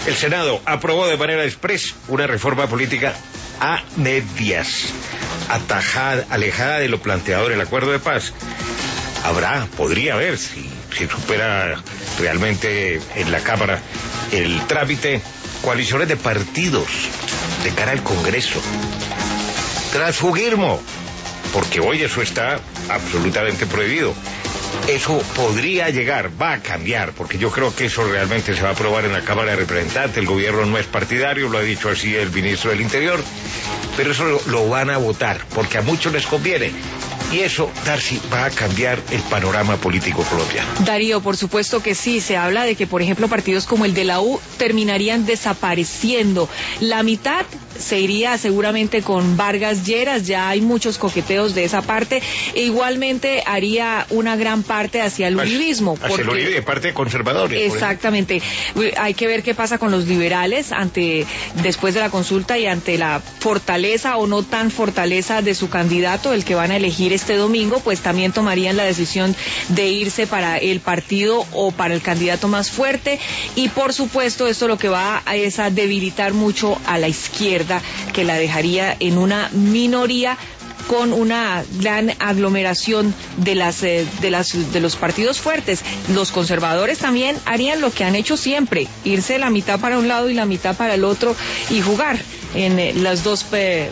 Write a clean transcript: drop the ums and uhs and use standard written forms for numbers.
El Senado aprobó de manera express una reforma política a medias, alejada de lo planteado en el acuerdo de paz. Podría haber, si supera realmente en la Cámara el trámite, coaliciones de partidos de cara al Congreso. Transfugismo, porque hoy eso está absolutamente prohibido. Eso podría llegar, va a cambiar, porque yo creo que eso realmente se va a aprobar en la Cámara de Representantes. El gobierno no es partidario, lo ha dicho así el ministro del Interior, pero eso lo van a votar, porque a muchos les conviene. Y eso, Darcy, va a cambiar el panorama político colombiano. Darío, por supuesto que sí. Se habla de que, por ejemplo, partidos como el de la U terminarían desapareciendo. La mitad se iría seguramente con Vargas Lleras, ya hay muchos coqueteos de esa parte, e igualmente haría una gran parte hacia el uribismo. Hacia el Uribe, de parte de conservadores. Exactamente. Hay que ver qué pasa con los liberales después de la consulta y ante la fortaleza o no tan fortaleza de su candidato, el que van a elegir este domingo, pues también tomarían la decisión de irse para el partido o para el candidato más fuerte, y por supuesto esto lo que va es a debilitar mucho a la izquierda, que la dejaría en una minoría con una gran aglomeración de los partidos fuertes. Los conservadores también harían lo que han hecho siempre, irse la mitad para un lado y la mitad para el otro y jugar en las dos